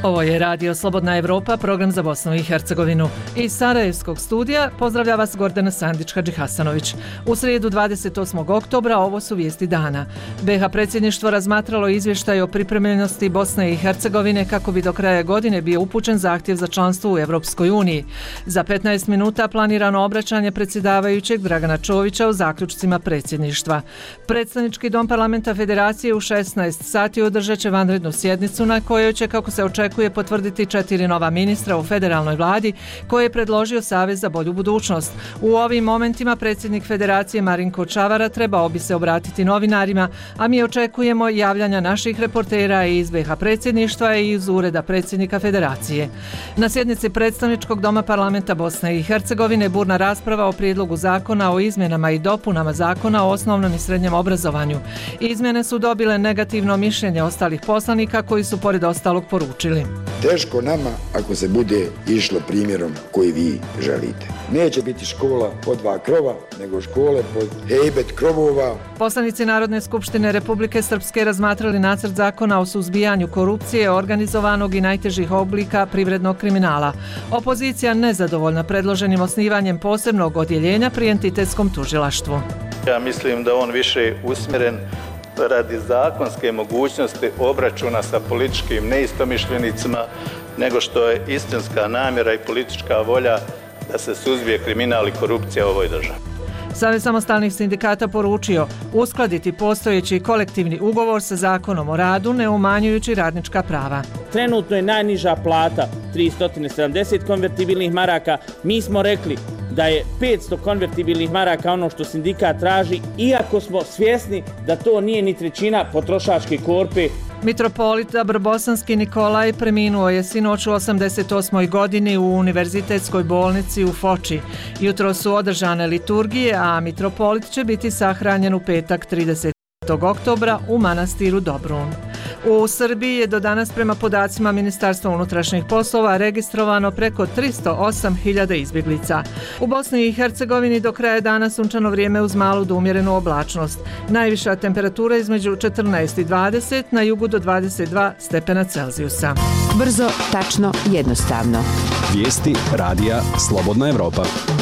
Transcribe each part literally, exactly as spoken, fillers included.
Ovo je Radio Slobodna Evropa, program za Bosnu i Hercegovinu. Iz Sarajevskog studija pozdravlja vas Gordana Sandić-Hadžihasanović. U srijedu dvadeset osmog oktobra ovo su vijesti dana. be ha predsjedništvo razmatralo izvještaj o pripremljenosti Bosne i Hercegovine kako bi do kraja godine bio upućen zahtjev za članstvo u Evropskoj uniji. Za petnaest minuta planirano obraćanje predsjedavajućeg Dragana Čovića o zaključcima predsjedništva. Predstavnički dom parlamenta Federacije u šesnaest sati održat će vanrednu sjednicu na kojoj će, kako se očekuje, potvrditi četiri nova ministra u federalnoj vladi koje je predložio Savez za bolju budućnost. U ovim momentima predsjednik Federacije Marinko Čavara trebao bi se obratiti novinarima, a mi očekujemo javljanja naših reportera iz be ha predsjedništva i iz ureda predsjednika Federacije. Na sjednici predstavničkog doma parlamenta Bosne i Hercegovine burna rasprava o prijedlogu zakona o izmjenama i dopunama zakona o osnovnom i srednjem obrazovanju. Izmjene su dobile negativno mišljenje ostalih poslanika koji su pored ostalog poručili: teško nama ako se bude išlo primjerom koji vi želite. Neće biti škola pod dva krova, nego škole pod hejbet krovova. Poslanici Narodne skupštine Republike Srpske razmatrali nacrt zakona o suzbijanju korupcije, organizovanog i najtežih oblika privrednog kriminala. Opozicija nezadovoljna predloženim osnivanjem posebnog odjeljenja pri entitetskom tužilaštvu. Ja mislim da on više usmjeren radi zakonske mogućnosti obračuna sa političkim neistomišljenicima nego što je istinska namjera i politička volja da se suzbije kriminal i korupcija u ovoj državi. Savez samostalnih sindikata poručio uskladiti postojeći kolektivni ugovor sa zakonom o radu ne umanjujući radnička prava. Trenutno je najniža plata tristo sedamdeset konvertibilnih maraka. Mi smo rekli da je petsto konvertibilnih maraka ono što sindikat traži, iako smo svjesni da to nije ni trećina potrošačke korpe. Mitropolit Dabrobosanski Nikolaj preminuo je sinoć u osamdeset osmoj godini u Univerzitetskoj bolnici u Foči. Jutro su održane liturgije, a mitropolit će biti sahranjen u petak tridesetog oktobra u manastiru Dobrun. U Srbiji je do danas prema podacima Ministarstva unutrašnjih poslova registrovano preko tristo osam hiljada izbjeglica. U Bosni i Hercegovini do kraja dana sunčano vrijeme uz malu do umjerenu oblačnost. Najviša temperatura između četrnaest i dvadeset, na jugu do dvadeset dva stepena Celzijusa. Brzo, tačno, jednostavno. Vijesti Radija Slobodna Evropa.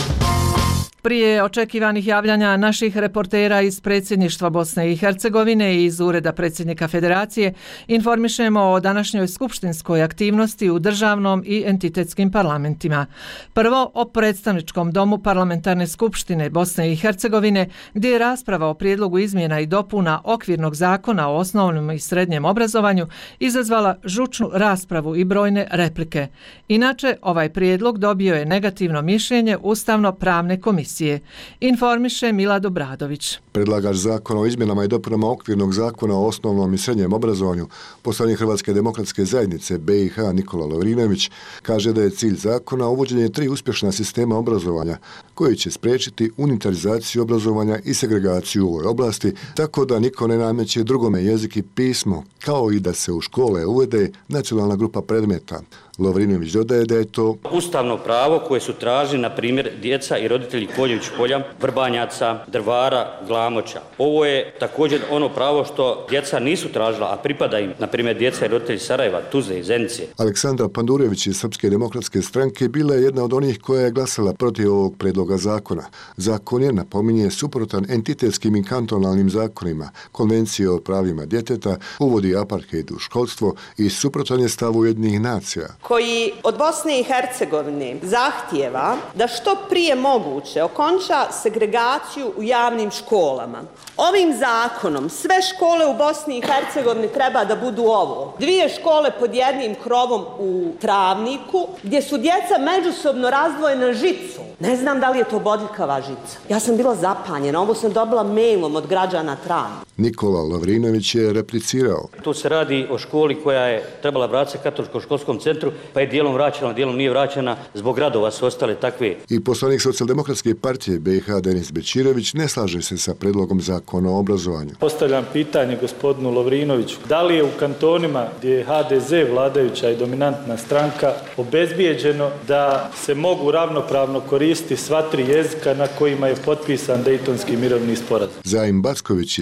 Prije očekivanih javljanja naših reportera iz predsjedništva Bosne i Hercegovine i iz ureda predsjednika Federacije informišemo o današnjoj skupštinskoj aktivnosti u državnom i entitetskim parlamentima. Prvo o predstavničkom domu parlamentarne skupštine Bosne i Hercegovine, gdje je rasprava o prijedlogu izmjena i dopuna okvirnog zakona o osnovnom i srednjem obrazovanju izazvala žučnu raspravu i brojne replike. Inače, ovaj prijedlog dobio je negativno mišljenje Ustavno-pravne komisije. Informiše Milad Obradović. Predlagač zakona o izmjenama i dopunama okvirnog zakona o osnovnom i srednjem obrazovanju, poslanik Hrvatske demokratske zajednice be i ha Nikola Lovrinović, kaže da je cilj zakona uvođenje tri uspješna sistema obrazovanja koji će spriječiti unitarizaciju obrazovanja i segregaciju u ovoj oblasti, tako da niko ne nameće drugome jezik i pismo, kao i da se u škole uvede nacionalna grupa predmeta. Lovrinović dodaje da je to ustavno pravo koje su tražili, na primjer, djeca i roditelji Koljević polja, Vrbanjaca, Drvara, Glamoća. Ovo je također ono pravo što djeca nisu tražila, a pripada im, na primjer, djeca i roditelji Sarajeva, Tuzle i Zenice. Aleksandra Pandurević iz Srpske demokratske stranke bila je jedna od onih koja je glasala protiv ovog predloga zakona. Zakon je, napominje, suprotan entitetskim i kantonalnim zakonima, konvencije o pravima djeteta, uvodi apartheid u školstvo i suprotan je stavu Ujedinjenih nacija, koji od Bosne i Hercegovine zahtijeva da što prije moguće okonča segregaciju u javnim školama. Ovim zakonom sve škole u Bosni i Hercegovini treba da budu ovo: dvije škole pod jednim krovom u Travniku, gdje su djeca međusobno razdvojena žicom. Ne znam da li je to bodljikava žica. Ja sam bila zapanjena, ovo sam dobila mailom od građana Travnika. Nikola Lovrinović je replicirao: tu se radi o školi koja je trebala vratiti se katoličkom školskom centru, pa je dijelom vraćena, dijelom nije vraćena, zbog radova su ostale takve. I poslanik Socijaldemokratske partije be i ha Denis Bećirović ne slaže se sa predlogom zakona o obrazovanju. Postavljam pitanje gospodinu Lovrinoviću: da li je u kantonima gdje je ha de ze vladajuća i dominantna stranka obezbijeđeno da se mogu ravnopravno koristiti sva tri jezika na kojima je potpisan Dejtonski mirovni sporazum? Zaim Backović iz Bosanske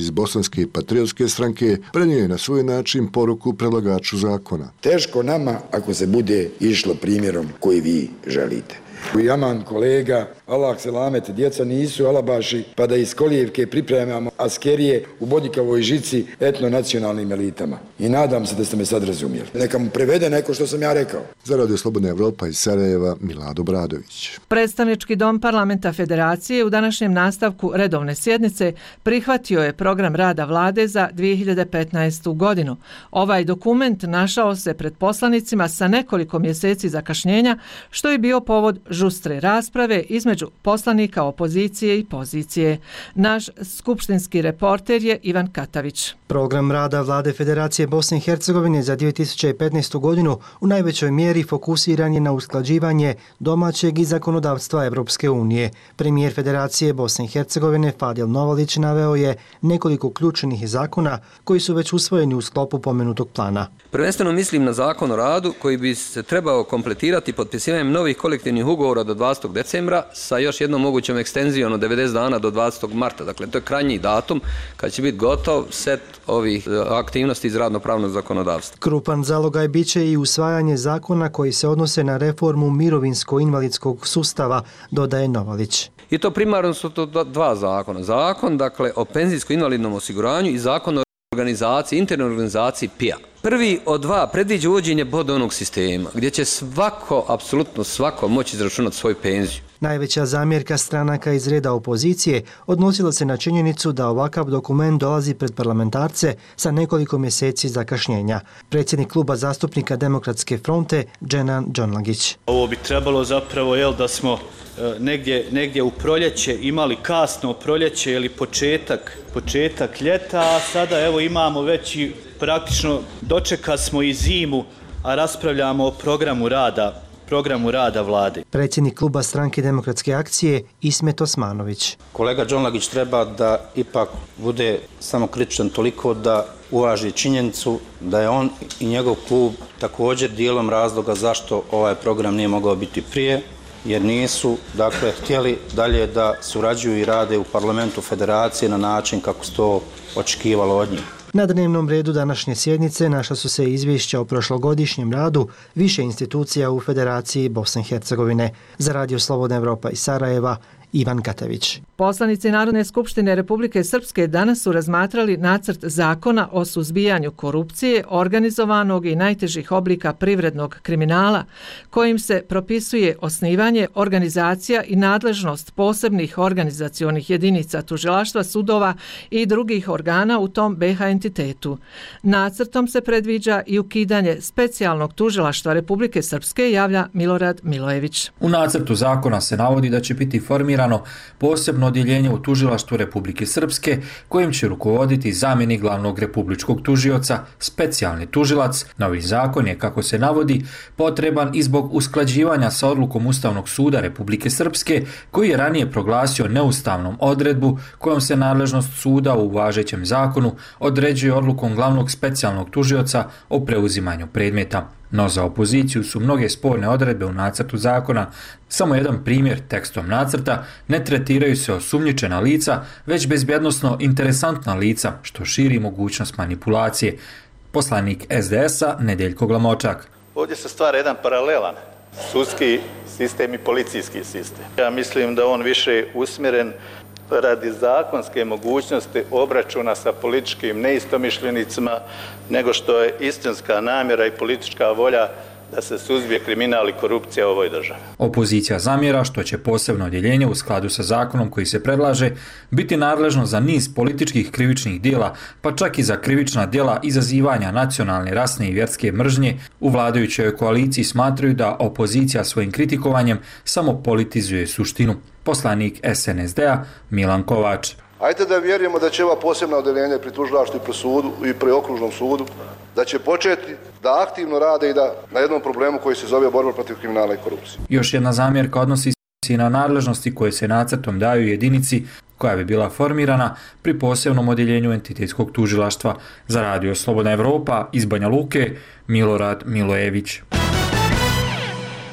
građanske i patriotske stranke, prenio je na svoj način poruku predlagaču zakona. Teško nama ako se bude išlo primjerom koji vi želite. I aman kolega, Allah selamet, djeca nisu alabaši, pa da iz kolijevke pripremamo askerije u bodljikavoj žici etno-nacionalnim elitama. I nadam se da ste me sad razumjeli. Neka mu prevede neko što sam ja rekao. Za Radio Slobodna Evropa iz Sarajeva, Milado Bradović. Predstavnički dom Parlamenta Federacije u današnjem nastavku redovne sjednice prihvatio je program rada vlade za dvije hiljade petnaestu. godinu. Ovaj dokument našao se pred poslanicima sa nekoliko mjeseci zakašnjenja, što je bio povod žustre rasprave između poslanika opozicije i pozicije. Naš skupštinski reporter je Ivan Katavić. Program rada Vlade Federacije Bosne i Hercegovine za dvije tisuće petnaestu. godinu u najvećoj mjeri fokusiran je na usklađivanje domaćeg i zakonodavstva Evropske unije. Premijer Federacije Bosne i Hercegovine Fadil Novalić naveo je nekoliko ključnih zakona koji su već usvojeni u sklopu pomenutog plana. Prvenstveno mislim na zakon o radu koji bi se trebao kompletirati potpisivanjem novih kolektivnih ugovora do dvadesetog decembra sa još jednom mogućom ekstenzijom od devedeset dana do dvadesetog marta. Dakle, to je krajnji datum kad će biti gotov set ovih aktivnosti iz radno-pravnog zakonodavstva. Krupan zalogaj bit će i usvajanje zakona koji se odnose na reformu mirovinsko-invalidskog sustava, dodaje Novalić. I to primarno su to dva zakona. Zakon, dakle, o penzijsko-invalidnom osiguranju i zakon o organizaciji, internoj organizaciji P I A. Prvi od dva predviđa uvođenje bodovnog sistema, gdje će svako, apsolutno svako, moći izračunati svoju penziju. Najveća zamjerka stranaka iz reda opozicije odnosila se na činjenicu da ovakav dokument dolazi pred parlamentarce sa nekoliko mjeseci zakašnjenja. Predsjednik kluba zastupnika Demokratske fronte Dženan Džonlagić. Ovo bi trebalo zapravo, jel, da smo e, negdje, negdje u proljeće imali kasno proljeće ili početak, početak ljeta, a sada evo imamo već i praktično dočeka smo i zimu, a raspravljamo o programu rada programu rada vlade. Predsjednik kluba stranke Demokratske akcije Ismet Osmanović. Kolega Džonlagić treba da ipak bude samo kritičan toliko da uvaži činjenicu da je on i njegov klub također dijelom razloga zašto ovaj program nije mogao biti prije, jer nisu, dakle, htjeli dalje da surađuju i rade u parlamentu federacije na način kako se to očekivalo od njih. Na dnevnom redu današnje sjednice našla su se izvješća o prošlogodišnjem radu više institucija u Federaciji Bosne i Hercegovine. Za Radio Slobodna Evropa iz Sarajeva, Ivan Katavić. Poslanici Narodne skupštine Republike Srpske danas su razmatrali nacrt zakona o suzbijanju korupcije, organizovanog i najtežih oblika privrednog kriminala, kojim se propisuje osnivanje, organizacija i nadležnost posebnih organizacionih jedinica tužilaštva, sudova i drugih organa u tom B H entitetu. Nacrtom se predviđa i ukidanje specijalnog tužilaštva Republike Srpske, javlja Milorad Milojević. U nacrtu zakona se navodi da će biti formirano posebno odjeljenje u tužilaštvu Republike Srpske kojim će rukovoditi zamjenik glavnog republičkog tužioca, specijalni tužilac. Novi zakon je, kako se navodi, potreban i zbog usklađivanja sa odlukom Ustavnog suda Republike Srpske koji je ranije proglasio neustavnom odredbu kojom se nadležnost suda u važećem zakonu određuje odlukom glavnog specijalnog tužioca o preuzimanju predmeta. No za opoziciju su mnoge sporne odredbe u nacrtu zakona. Samo jedan primjer tekstom nacrta: ne tretiraju se osumnjičena lica, već bezbjednosno interesantna lica, što širi mogućnost manipulacije. Poslanik S D S-a Nedeljko Glamočak. Ovdje se stvara jedan paralelan sudski sistem i policijski sistem. Ja mislim da on više usmjeren radi zakonske mogućnosti obračuna sa političkim neistomišljenicima nego što je istinska namjera i politička volja da se suzbije kriminal i korupcija u ovoj državi. Opozicija zamjera što će posebno odjeljenje u skladu sa zakonom koji se predlaže biti nadležno za niz političkih krivičnih djela, pa čak i za krivična djela izazivanja nacionalne, rasne i vjerske mržnje. U vladajućoj koaliciji smatraju da opozicija svojim kritikovanjem samo politizuje suštinu. Poslanik S N S D-a Milan Kovač. Ajde da vjerujemo da će ova posebna odjeljenja pri tužilaštvu i pri sudu i pri okružnom sudu da će početi da aktivno rade i da na jednom problemu koji se zove borba protiv kriminala i korupcije. Još jedna zamjerka odnosi se na nadležnosti koje se nacrtom daju jedinici koja bi bila formirana pri posebnom odjeljenju entitetskog tužilaštva. Za Radio Slobodna Evropa iz Banja Luke, Milorad Milojević.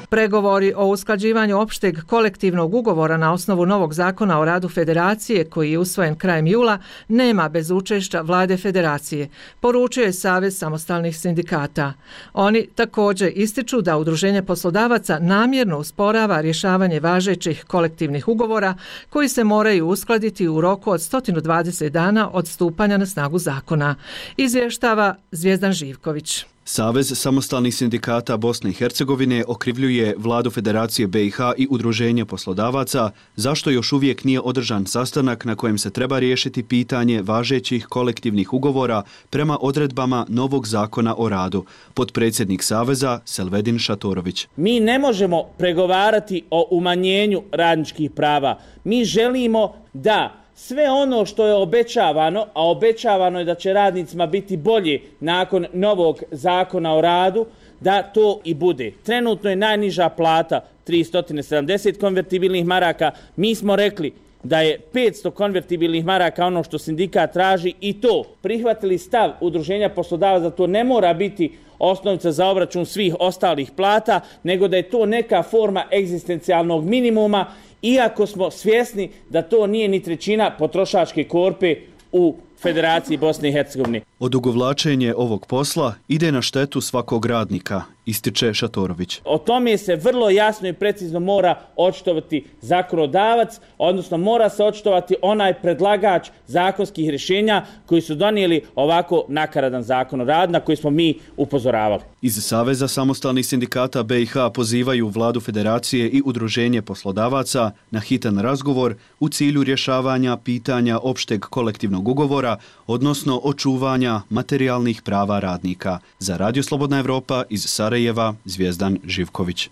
Pregovori o usklađivanju opšteg kolektivnog ugovora na osnovu novog zakona o radu Federacije, koji je usvojen krajem jula, nema bez učešća vlade Federacije, poručio je Savez samostalnih sindikata. Oni također ističu da Udruženje poslodavaca namjerno usporava rješavanje važećih kolektivnih ugovora koji se moraju uskladiti u roku od sto dvadeset dana od stupanja na snagu zakona. Izvještava Zvijezdan Živković. Savez samostalnih sindikata Bosne i Hercegovine okrivljuje vladu Federacije B i H i Udruženje poslodavaca zašto još uvijek nije održan sastanak na kojem se treba riješiti pitanje važećih kolektivnih ugovora prema odredbama novog zakona o radu. Potpredsjednik Saveza Selvedin Šatorović. Mi ne možemo pregovarati o umanjenju radničkih prava. Mi želimo da sve ono što je obećavano, a obećavano je da će radnicima biti bolje nakon novog zakona o radu, da to i bude. Trenutno je najniža plata tristo sedamdeset konvertibilnih maraka. Mi smo rekli da je petsto konvertibilnih maraka ono što sindikat traži i to prihvatili stav Udruženja poslodavaca da to ne mora biti osnovica za obračun svih ostalih plata, nego da je to neka forma egzistencijalnog minimuma, iako smo svjesni da to nije ni trećina potrošačke korpe u Federaciji Bosne i Hercegovine. Odugovlačenje ovog posla ide na štetu svakog radnika, ističe Šatorović. O tome se vrlo jasno i precizno mora očitovati zakonodavac, odnosno mora se očitovati onaj predlagač zakonskih rješenja koji su donijeli ovako nakaradan zakon o radu na koji smo mi upozoravali. Iz Saveza samostalnih sindikata B i H pozivaju vladu Federacije i Udruženje poslodavaca na hitan razgovor u cilju rješavanja pitanja opšteg kolektivnog ugovora, odnosno očuvanja materijalnih prava radnika. Za Radio Slobodna Evropa iz Sarajeva, Zvijezdan Živković.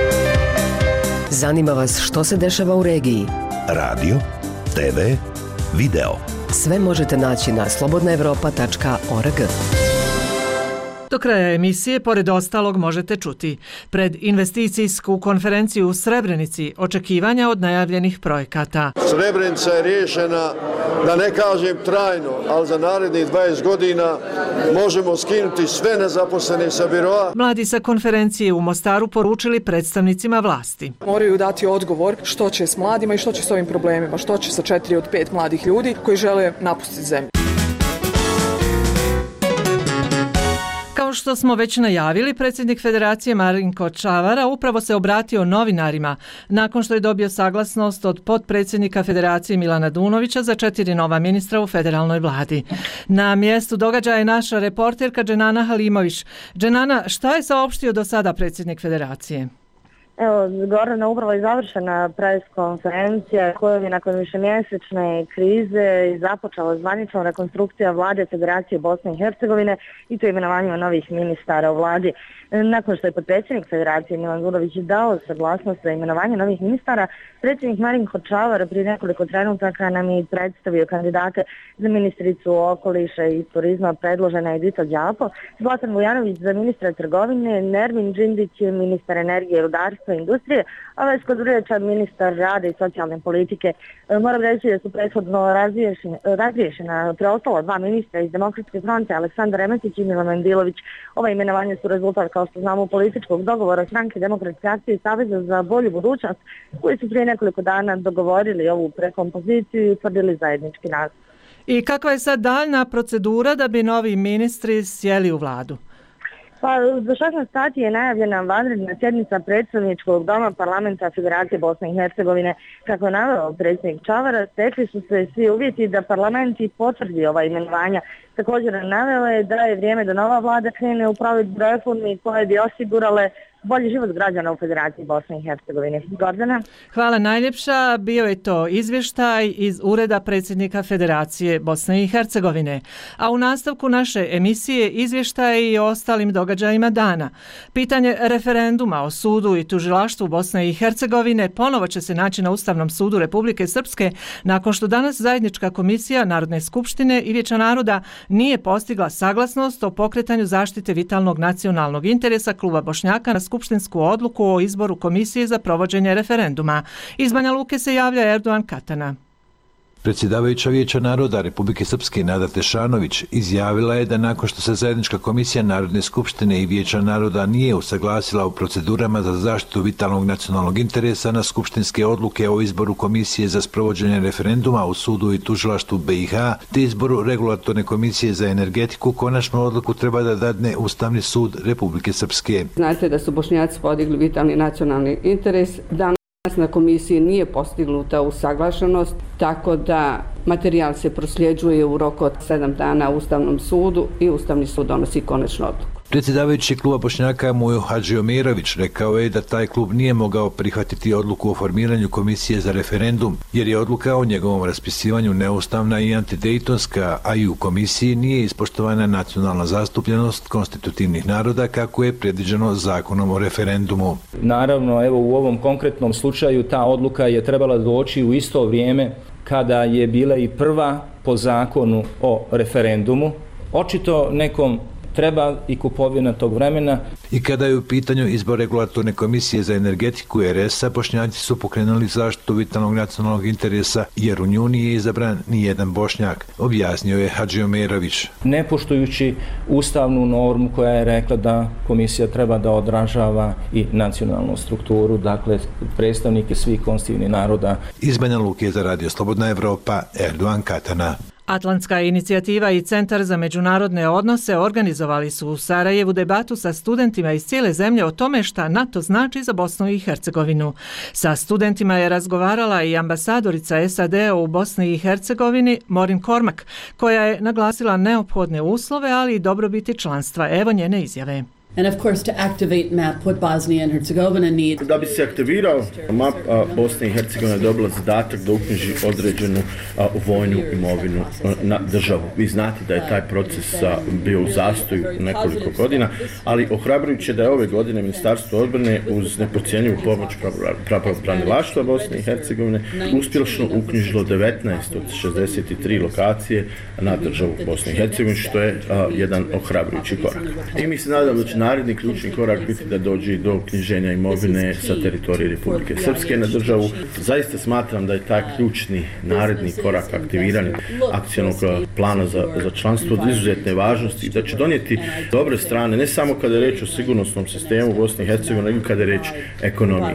Zanima vas što se dešava u regiji? Radio, te ve, video. Sve možete naći na slobodna evropa tačka org. Do kraja emisije, pored ostalog, možete čuti pred investicijsku konferenciju u Srebrenici očekivanja od najavljenih projekata. Srebrenica je riješena, da ne kažem trajno, ali za narednih dvadeset godina možemo skinuti sve nezaposlene sa biroa. Mladi sa konferencije u Mostaru poručili predstavnicima vlasti. Moraju dati odgovor što će s mladima i što će s ovim problemima, što će sa četiri od pet mladih ljudi koji žele napustiti zemlju. Kao što smo već najavili, predsjednik Federacije Marinko Čavara upravo se obratio novinarima nakon što je dobio saglasnost od potpredsjednika Federacije Milana Dunovića za četiri nova ministra u federalnoj vladi. Na mjestu događaja je naša reporterka Dženana Halimović. Dženana, šta je saopštio do sada predsjednik Federacije? Evo, Gordana, upravo je završena pres konferencija koja je nakon višemjesečne krize započela zvaničnom rekonstrukcija vlade Federacije Bosne i Hercegovine i to imenovanje novih ministara u vladi. Nakon što je potpredsjednik Federacije Milan Dunović dao saglasnost za imenovanje novih ministara, predsjednik Marinko Čavar prije nekoliko trenutaka nam je predstavio kandidate za ministricu okoliša i turizma, predložena Edita Đapo, Zlatan Vujanović za ministra trgovine, Nermin Džindić ministar energije, rudarstva i industrije, a Vesko Durijača ministar rada i socijalne politike. Moram reći da su prethodno razriješena preostala dva ministra iz Demokratske fronte, Aleksandar Remetić i Milan Mendilović. Ova imenovanja su rezultat, kao što znamo, političkog dogovora stranke Demokratske akcije i Saveza za bolju budućnost, koji su prije nekoliko dana dogovorili ovu prekompoziciju i utvrdili zajednički nastup. I kakva je sad daljna procedura da bi novi ministri sjeli u vladu? Pa, za šesnaest sati je najavljena vanredna sjednica predstavničkog doma parlamenta Federacije Bosne i Hercegovine. Kako je naveo predsjednik Čavara, stekli su se svi uvjeti da parlament i potvrdi ova imenovanja. Također naveo je da je vrijeme da nova vlada krene u provedbu reformi koje bi osigurale bolji život građana u Federaciji Bosne i Hercegovine. Gordana? Hvala najljepša. Bio je to izvještaj iz Ureda predsjednika Federacije Bosne i Hercegovine. A u nastavku naše emisije izvještaj i o ostalim događajima dana. Pitanje referenduma o sudu i tužilaštvu Bosne i Hercegovine ponovo će se naći na Ustavnom sudu Republike Srpske nakon što danas zajednička komisija Narodne skupštine i Vijeća naroda nije postigla saglasnost o pokretanju zaštite vitalnog nacionalnog interesa Kluba Bošnjaka na skupštinsku odluku o izboru komisije za provođenje referenduma. Iz Banja Luke se javlja Erdogan Katana. Predsjedavajuća Vijeća naroda Republike Srpske Nada Tešanović izjavila je da nakon što se zajednička komisija Narodne skupštine i Vijeća naroda nije usaglasila u procedurama za zaštitu vitalnog nacionalnog interesa na skupštinske odluke o izboru komisije za sprovođenje referenduma u sudu i tužilaštvu B i H te izboru regulatorne komisije za energetiku, konačnu odluku treba da dadne Ustavni sud Republike Srpske. Znate da su Bošnjaci podigli vitalni nacionalni interes. Danas na komisiji nije postignuta usaglašenost, tako da materijal se prosljeđuje u roku od sedam dana Ustavnom sudu i Ustavni sud donosi konačnu odluku. Predsjedavajući kluba Bošnjaka Mujo Hadžiomirović rekao je da taj klub nije mogao prihvatiti odluku o formiranju komisije za referendum, jer je odluka o njegovom raspisivanju neustavna i antidejtonska, a i u komisiji nije ispoštovana nacionalna zastupljenost konstitutivnih naroda kako je predviđeno zakonom o referendumu. Naravno, evo u ovom konkretnom slučaju ta odluka je trebala doći u isto vrijeme kada je bila i prva po zakonu o referendumu. Očito nekom treba i kupovina tog vremena. I kada je u pitanju izbor regulatorne komisije za energetiku R S-a, Bošnjaci su pokrenuli zaštitu vitalnog nacionalnog interesa jer u nju nije izabran ni jedan Bošnjak, objasnio je Hadžiomirović. Ne poštujući ustavnu normu koja je rekla da komisija treba da odražava i nacionalnu strukturu, dakle predstavnike svih konstitutivnih naroda. Iz Banja Luke za Radio Slobodna Evropa, Erdogan Katana. Atlantska inicijativa i Centar za međunarodne odnose organizovali su u Sarajevu debatu sa studentima iz cijele zemlje o tome šta NATO znači za Bosnu i Hercegovinu. Sa studentima je razgovarala i ambasadorica S A D-a u Bosni i Hercegovini Morin Kormak, koja je naglasila neophodne uslove, ali i dobrobiti članstva. Evo njene izjave. And of course to activate map what Bosnia and Herzegovina needs. Da bi se aktivirao map, Bosna i Hercegovina je dobila zadatak da uknjiži određenu a, vojnu imovinu a, na državu. Vi znate da je taj proces a, bio u zastoju nekoliko godina, ali ohrabrujuće da je ove godine Ministarstvo odbrane uz neprocjenjivu pomoć pravobranilaštva Bosne i Hercegovine uspješno uknjižilo devetnaest od šezdeset tri lokacije na državu Bosne i Hercegovine, što je a, jedan ohrabrujući korak. I mi se nadamo da će naredni ključni korak biti da dođe do uknjiženja imovine sa teritorije Republike Srpske na državu. Zaista smatram da je taj ključni naredni korak aktiviranja akcionog plana za, za članstvo od izuzetne važnosti, da će donijeti dobre strane, ne samo kada je reč o sigurnosnom sistemu Bosne i Hercegovine, nego kada je reč o ekonomiji.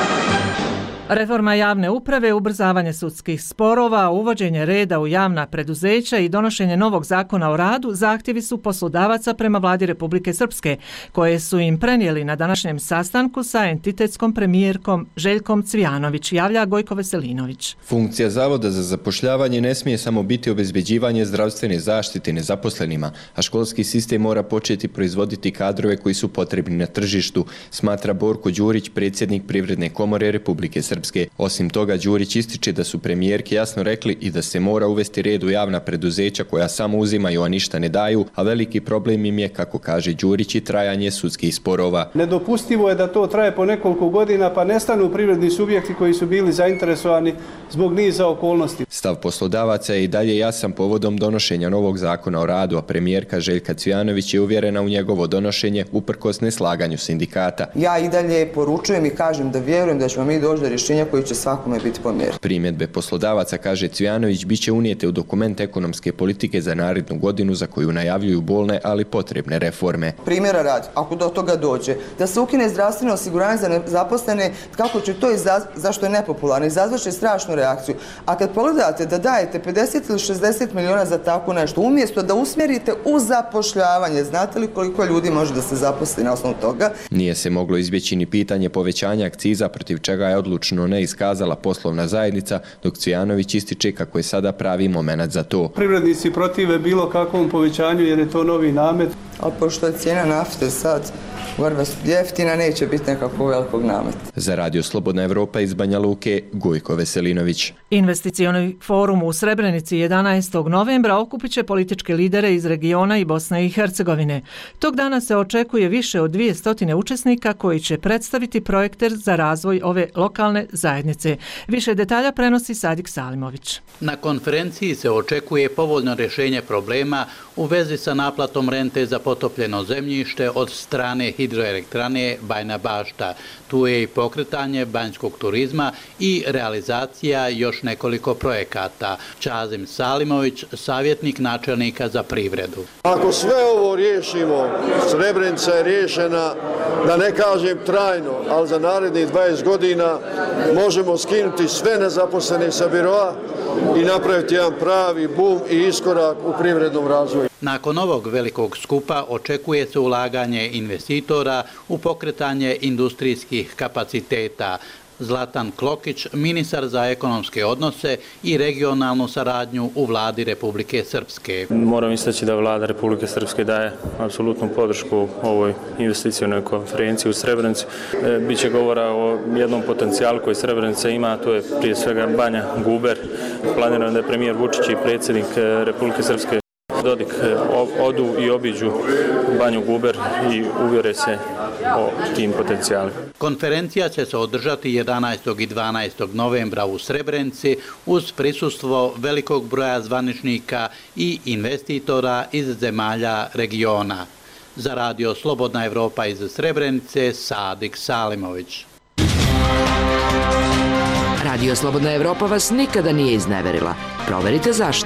Reforma javne uprave, ubrzavanje sudskih sporova, uvođenje reda u javna preduzeća i donošenje novog zakona o radu zahtjevi su poslodavaca prema vladi Republike Srpske, koje su im prenijeli na današnjem sastanku sa entitetskom premijerkom Željkom Cvijanović, javlja Gojko Veselinović. Funkcija Zavoda za zapošljavanje ne smije samo biti obezbeđivanje zdravstvene zaštite nezaposlenima, a školski sistem mora početi proizvoditi kadrove koji su potrebni na tržištu, smatra Borko Đurić, predsjednik Privredne komore Republike Srpske. Osim toga, Đurić ističe da su premijerke jasno rekli i da se mora uvesti red u javna preduzeća koja samo uzimaju, a ništa ne daju, a veliki problem im je, kako kaže Đurić, i trajanje sudskih sporova. Nedopustivo je da to traje po nekoliko godina pa nestanu privredni subjekti koji su bili zainteresovani zbog niza okolnosti. Stav poslodavaca je i dalje jasan povodom donošenja novog zakona o radu, a premijerka Željka Cvijanović je uvjerena u njegovo donošenje uprkos neslaganju sindikata. Ja i dalje poručujem i kažem da vjerujem da ćemo mi doći do rješenja koji će svakome biti pomjereni. Primjedbe poslodavaca, kaže Cvijanović, biće unijete u dokument ekonomske politike za narednu godinu za koju najavljuju bolne, ali potrebne reforme. Primjera radi, ako do toga dođe, da se ukine zdravstveno osiguranje za nezaposlene, kako će to, izaz... zašto je nepopularno, izazvaće strašnu reakciju. A kad pogledate da dajete pedeset ili šezdeset miliona za tako nešto, umjesto da usmjerite u zapošljavanje, znate li koliko ljudi može da se zaposli na osnovu toga? Nije se moglo izbjeći ni pitanje povećanja akciza, protiv čega je odlučno ne iskazala poslovna zajednica, dok Cvijanović ističe kako je sada pravi moment za to. Privrednici protive bilo kakvom povećanju jer je to novi namet. Ali pošto je cijena nafte sad vrba jeftina, neće biti nekakvog velikog nameta. Za Radio Slobodna Evropa iz Banja Luke, Gojko Veselinović. Investicioni forum u Srebrenici jedanaestog novembra okupit će političke lidere iz regiona i Bosne i Hercegovine. Tog dana se očekuje više od dvjesto učesnika koji će predstaviti projekte za razvoj ove lokalne zajednice. Više detalja prenosi Sadik Salimović. Na konferenciji se očekuje povoljno rješenje problema u vezi sa naplatom rente za potopljeno zemljište od strane hidroelektrane Bajna Bašta. tu je i pokretanje banjskog turizma i realizacija još nekoliko projekata. Čazim Salimović, savjetnik načelnika za privredu. Ako sve ovo riješimo, Srebrenica je riješena, da ne kažem trajno, ali za narednih dvadeset godina možemo skinuti sve nezaposlene sa biroa i napraviti jedan pravi bum i iskorak u privrednom razvoju. Nakon ovog velikog skupa očekuje se ulaganje investitora u pokretanje industrijskih kapaciteta. Zlatan Klokić, ministar za ekonomske odnose i regionalnu saradnju u vladi Republike Srpske. Moram istaći da vlada Republike Srpske daje apsolutnu podršku ovoj investicionoj konferenciji u Srebrenici. E, biće govora o jednom potencijalu koji Srebrenica ima, to je prije svega Banja Guber. Planirano da je premijer Vučić i predsjednik Republike Srpske Dodik odu i obiđu Banju Guber i uvjere se o tim potencijalima. Konferencija će se održati jedanaestog i dvanaestog novembra u Srebrenici uz prisustvo velikog broja zvaničnika i investitora iz zemalja regiona. Za radio Slobodna Evropa iz Srebrenice, Sadik Salimović. Radio Slobodna Evropa vas nikada nije izneverila. Proverite zašto.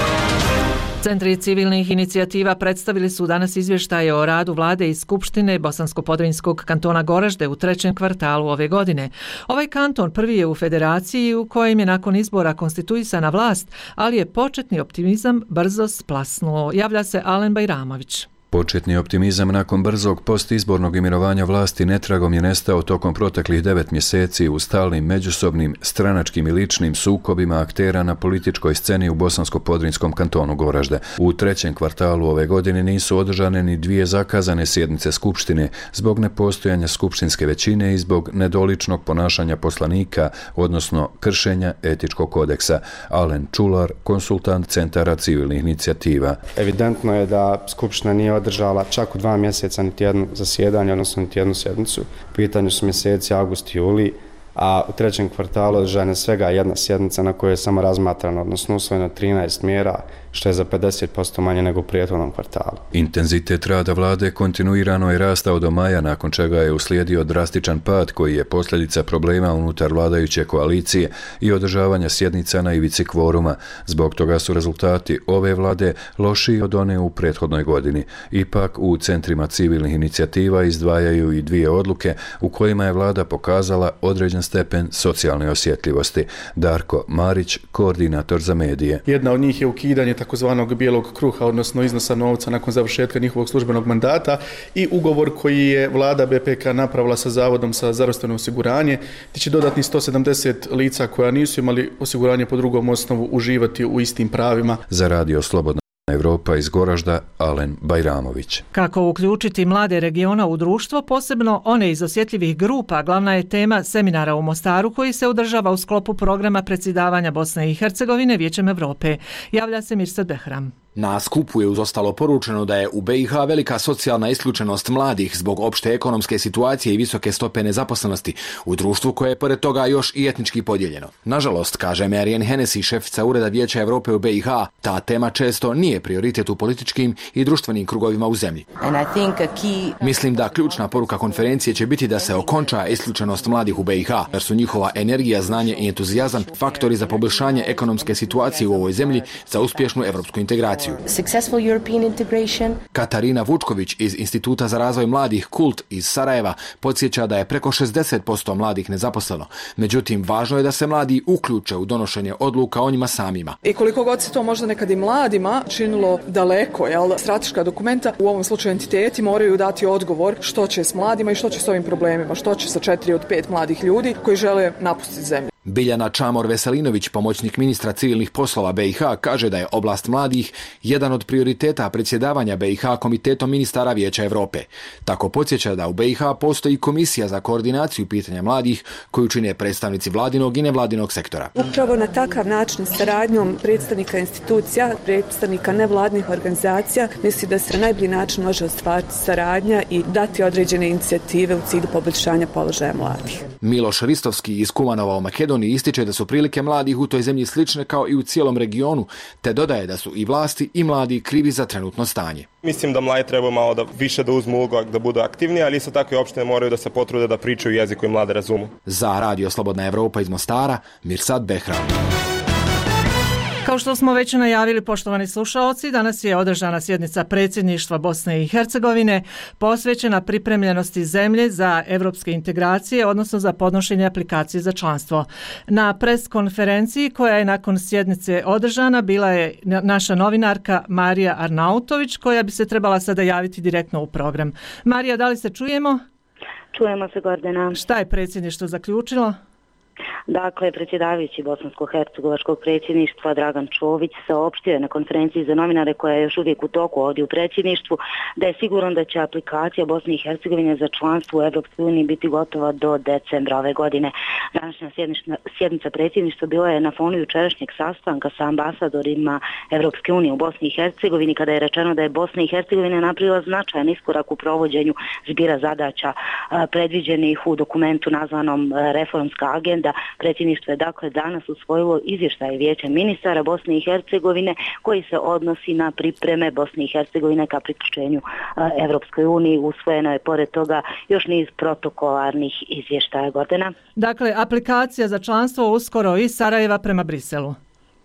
Centri civilnih inicijativa predstavili su danas izvještaje o radu vlade i Skupštine Bosansko-Podrinjskog kantona Goražde u trećem kvartalu ove godine. Ovaj kanton prvi je u federaciji u kojem je nakon izbora konstituisana vlast, ali je početni optimizam brzo splasnuo. Javlja se Alen Bajramović. Početni optimizam nakon brzog postizbornog imenovanja vlasti netragom je nestao tokom proteklih devet mjeseci u stalnim međusobnim stranačkim i ličnim sukobima aktera na političkoj sceni u Bosansko-Podrinjskom kantonu Goražde. U trećem kvartalu ove godine nisu održane ni dvije zakazane sjednice Skupštine zbog nepostojanja skupštinske većine i zbog nedoličnog ponašanja poslanika, odnosno kršenja etičkog kodeksa. Alen Čular, konsultant Centara civilnih inicijativa. Evidentno je da Skupština nije održala čak u dva mjeseca niti jedno zasjedanje, odnosno niti jednu sjednicu. U pitanju su mjeseci avgust i juli, a u trećem kvartalu održana je svega jedna sjednica na kojoj je samo razmatrano, odnosno usvojeno trinaest mjera, što je za pedeset posto manje nego u prethodnom kvartalu. Intenzitet rada vlade kontinuirano je rastao do maja, nakon čega je uslijedio drastičan pad koji je posljedica problema unutar vladajuće koalicije i održavanja sjednica na ivici kvoruma. Zbog toga su rezultati ove vlade lošiji od one u prethodnoj godini. Ipak u centrima civilnih inicijativa izdvajaju i dvije odluke u kojima je vlada pokazala određen stepen socijalne osjetljivosti. Darko Marić, koordinator za medije. Jedna od njih je ukidanje takozvanog bijelog kruha, odnosno iznosa novca nakon završetka njihovog službenog mandata i ugovor koji je vlada B P K napravila sa Zavodom za zdravstveno osiguranje, gdje će dodatni sto sedamdeset lica koja nisu imali osiguranje po drugom osnovu uživati u istim pravima. Za radio Slobodna Evropa iz Goražda, Alen Bajramović. Kako uključiti mlade regiona u društvo, posebno one iz osjetljivih grupa, glavna je tema seminara u Mostaru koji se održava u sklopu programa predsjedavanja Bosne i Hercegovine Vijećem Evrope. Javlja se Mirsad Behram. Na skupu je uz ostalo poručeno da je u B i H velika socijalna isključenost mladih zbog opšte ekonomske situacije i visoke stope nezaposlenosti u društvu koje je pored toga još i etnički podijeljeno. Nažalost, kaže Marijan Hennessy, šefica Ureda Vijeća Evrope u B i H, ta tema često nije prioritet u političkim i društvenim krugovima u zemlji. Key... Mislim da ključna poruka konferencije će biti da se okonča isključenost mladih u B i H, jer su njihova energija, znanje i entuzijazam faktori za poboljšanje ekonomske situacije u ovoj zemlji za uspješnu evropsku integraciju. Katarina Vučković iz Instituta za razvoj mladih Kult iz Sarajeva podsjeća da je preko šezdeset posto mladih nezaposleno. Međutim, važno je da se mladi uključe u donošenje odluka o njima samima. I koliko god se to možda nekad i mladima činilo daleko, jel, strateška dokumenta, u ovom slučaju entiteti moraju dati odgovor što će s mladima i što će s ovim problemima, što će sa četiri od pet mladih ljudi koji žele napustiti zemlju. Biljana Čamor-Veselinović, pomoćnik ministra civilnih poslova B i H, kaže da je oblast mladih jedan od prioriteta predsjedavanja B i H Komitetom ministara Vijeća Evrope. Tako podsjeća da u B i H postoji komisija za koordinaciju pitanja mladih koju čine predstavnici vladinog i nevladinog sektora. Upravo na takav način saradnjom predstavnika institucija, predstavnika nevladnih organizacija, misli da se na najbolji način može ostvariti saradnja i dati određene inicijative u cilju poboljšanja položaja mladih. Miloš Ristovski iz Kumanova u Makedoniji Makedoniji ističe da su prilike mladih u toj zemlji slične kao i u cijelom regionu, te dodaje da su i vlasti i mladi krivi za trenutno stanje. Mislim da mladi treba malo da više da uzmu ulogu, da budu aktivniji, ali isto tako i opštine moraju da se potrude da pričaju jezik koji mlade razumu. Za Radio Slobodna Evropa iz Mostara, Mirsad Behram. Kao što smo već najavili, poštovani slušaoci, danas je održana sjednica predsjedništva Bosne i Hercegovine posvećena pripremljenosti zemlje za evropske integracije, odnosno za podnošenje aplikacije za članstvo. Na pres konferenciji koja je nakon sjednice održana bila je naša novinarka Marija Arnautović, koja bi se trebala sada javiti direktno u program. Marija, da li se čujemo? Čujemo se, Gordana. Šta je predsjedništvo zaključilo? Dakle, predsjedavajući bosansko-hercegovačkog predsjedništva Dragan Čović saopštio je na konferenciji za novinare koja je još uvijek u toku ovdje u predsjedništvu da je siguran da će aplikacija Bosne i Hercegovine za članstvo u Evropskoj uniji biti gotova do decembra ove godine. Današnja sjednica predsjedništva bila je na fonu jučerašnjeg sastanka sa ambasadorima Evropske unije u Bosni i Hercegovini, kada je rečeno da je Bosna i Hercegovina napravila značajan iskorak u provođenju zbira zadaća predviđenih u dokumentu nazvanom Reformska agenda. Predsjedništvo je dakle danas usvojilo izvještaj Vijeća ministara Bosne i Hercegovine koji se odnosi na pripreme Bosne i Hercegovine ka priključenju Evropskoj uniji. Usvojeno je pored toga još niz protokolarnih izvještaja. Gordana? Dakle, aplikacija za članstvo uskoro iz Sarajeva prema Briselu.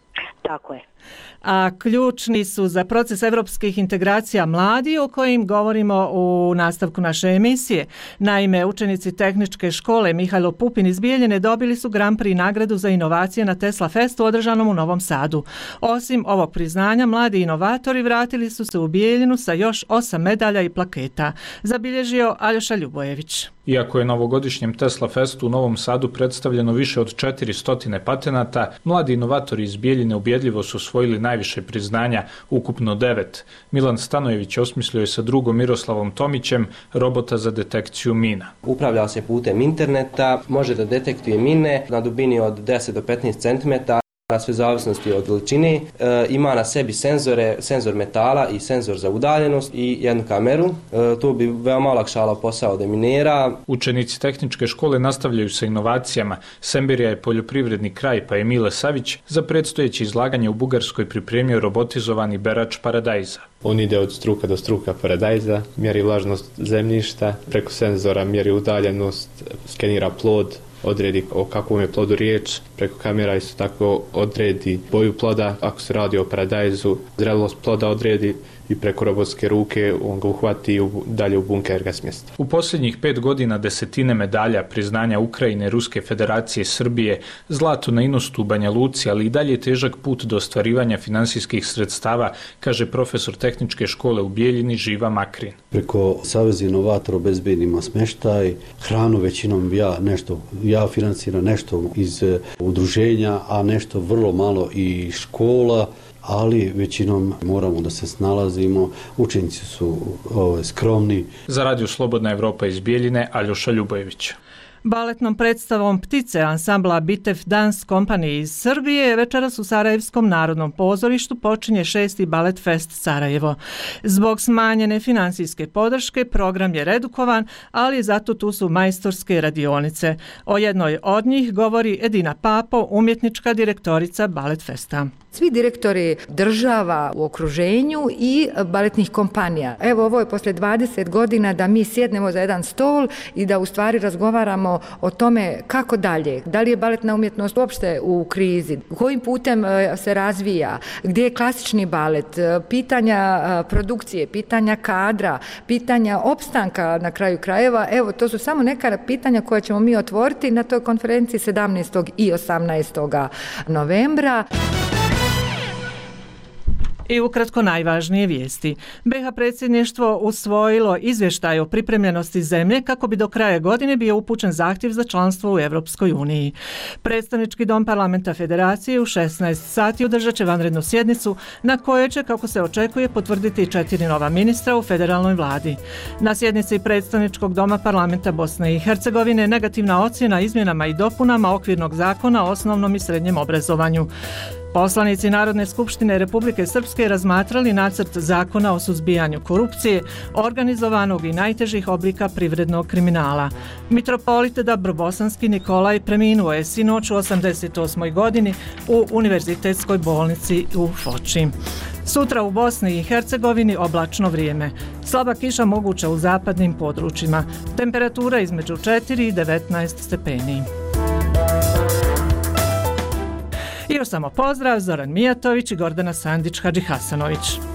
Tako je. A ključni su za proces evropskih integracija mladi o kojim govorimo u nastavku naše emisije. Naime, učenici tehničke škole Mihajlo Pupin iz Bijeljine dobili su Grand Prix nagradu za inovacije na Tesla Festu održanom u Novom Sadu. Osim ovog priznanja, mladi inovatori vratili su se u Bijeljinu sa još osam medalja i plaketa, zabilježio Aljoša Ljubojević. Iako je na ovogodišnjem Tesla Festu u Novom Sadu predstavljeno više od četiristo patenata, mladi inovatori iz Bijeljine ubjedljivo su osvojili najviše priznanja, ukupno devet. Milan Stanojević osmislio je sa drugom Miroslavom Tomićem robota za detekciju mina. Upravlja se putem interneta, može da detektuje mine na dubini od deset do petnaest centimetara. Sve zavisnosti od veličine, e, ima na sebi senzore, senzor metala i senzor za udaljenost i jednu kameru. E, to bi veoma olakšalo posao deminera. Učenici tehničke škole nastavljaju sa inovacijama. Sembirija je poljoprivredni kraj, pa Emile Savić za predstojeće izlaganje u Bugarskoj pripremio robotizovani berač paradajza. On ide od struka do struka paradajza, mjeri vlažnost zemljišta, preko senzora mjeri udaljenost, skenira plod, odredi o kakvom je plodu riječ, preko kamera isto tako odredi boju ploda, ako se radi o paradajzu, zrelost ploda odredi i preko robotske ruke on ga uhvati i dalje u bunker ga smjesti. U posljednjih pet godina desetine medalja, priznanja Ukrajine, Ruske federacije, Srbije, zlato na Inostu, Banja Luci, ali i dalje težak put do ostvarivanja finansijskih sredstava, kaže profesor tehničke škole u Bijeljini Živa Makrin. Preko Saveza inovatora obezbedimo smještaj, hranu većinom ja nešto, ja financiram nešto iz udruženja, a nešto vrlo malo i škola, ali većinom moramo da se snalazimo, učenici su ove, skromni. Za Radio Slobodna Evropa iz Bijeljine, Aljoša Ljubojević. Baletnom predstavom Ptice ansambla Bitev Dance Company iz Srbije večeras u Sarajevskom narodnom pozorištu počinje šesti Balet Fest Sarajevo. Zbog smanjene financijske podrške program je redukovan, ali zato tu su majstorske radionice. O jednoj od njih govori Edina Papo, umjetnička direktorica Balet Festa. Svi direktori država u okruženju i baletnih kompanija. Evo, ovo je posle dvadeset godina da mi sjednemo za jedan stol i da u stvari razgovaramo o tome kako dalje. Da li je baletna umjetnost uopšte u krizi? Kojim putem se razvija? Gdje je klasični balet? Pitanja produkcije, pitanja kadra, pitanja opstanka na kraju krajeva. Evo, to su samo neka pitanja koje ćemo mi otvoriti na toj konferenciji sedamnaestog i osamnaestog novembra. I ukratko najvažnije vijesti. be ha predsjedništvo usvojilo izvještaj o pripremljenosti zemlje kako bi do kraja godine bio upućen zahtjev za članstvo u Evropskoj uniji. Predstavnički dom parlamenta federacije u šesnaest sati održat će vanrednu sjednicu na kojoj će, kako se očekuje, potvrditi četiri nova ministra u federalnoj vladi. Na sjednici predstavničkog doma parlamenta Bosne i Hercegovine negativna ocjena izmjenama i dopunama okvirnog zakona o osnovnom i srednjem obrazovanju. Poslanici Narodne skupštine Republike Srpske razmatrali nacrt zakona o suzbijanju korupcije, organizovanog i najtežih oblika privrednog kriminala. Mitropolit Dabrobosanski Nikolaj preminuo je sinoć u osamdeset osmoj godini u Univerzitetskoj bolnici u Foči. Sutra u Bosni i Hercegovini oblačno vrijeme. Slaba kiša moguća u zapadnim područjima. Temperatura između četiri i devetnaest stepeni. I još samo pozdrav, Zoran Mijatović i Gordana Sandić-Hadžihasanović.